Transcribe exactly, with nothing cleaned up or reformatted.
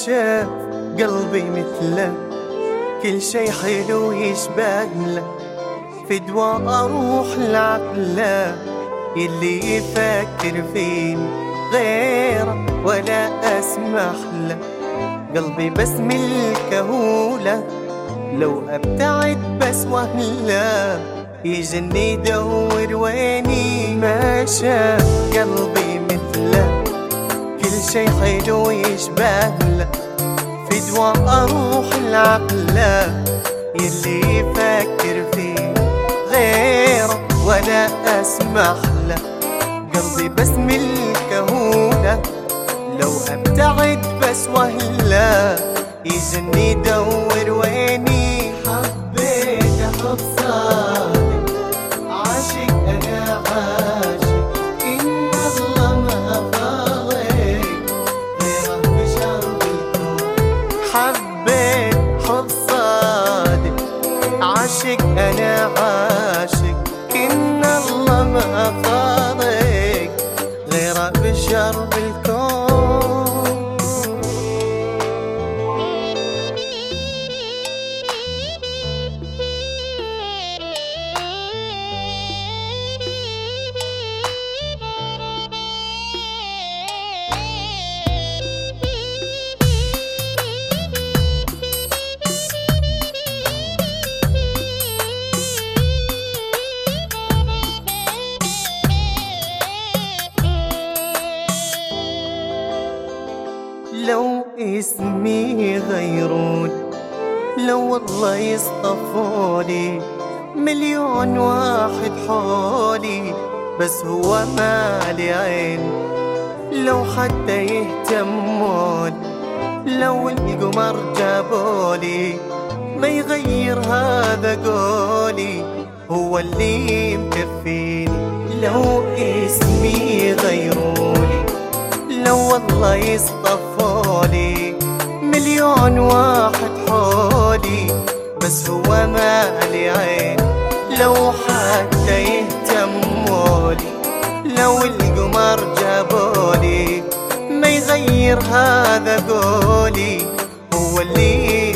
شاف قلبي مثله، كل شي حلو يشبهله، فدوى أروح لعقله يلي يفكر فيني غيره ولا أسمح له. قلبي بس ملكه له، لو أبتعد بس وهله يجني يدور ويني. ما شاف قلبي مثله، كل شي حلو يشبهله، فدوى أروح لعقله يلي يفكر فيه غيره ولا أسمح له. قلبي بس ملكه له، لو أبتعد بس وهله يجني يدور ويني. حبيت حب صادق، عاشق أنا عاشق، إن الله ما فاضي غيره بشر بالكون. حبيت حب صادق، عاشق أنا عاشق، إن الله ما فاضي غيره بشر بالكون. لو اسمي غيرون، لو والله يصطفوني مليون واحد حولي، بس هو مالي عين. لو حتى يهتمون، لو القمر جابولي ما يغير هذا قولي، هو اللي مكفيني. لو اسمي غيروني، لو والله يصطفولي مليون واحد حولي، بس هو مالي عين. لو حتى يهتمولي، لو القمر جابولي ما يغير هذا قولي، هو اللي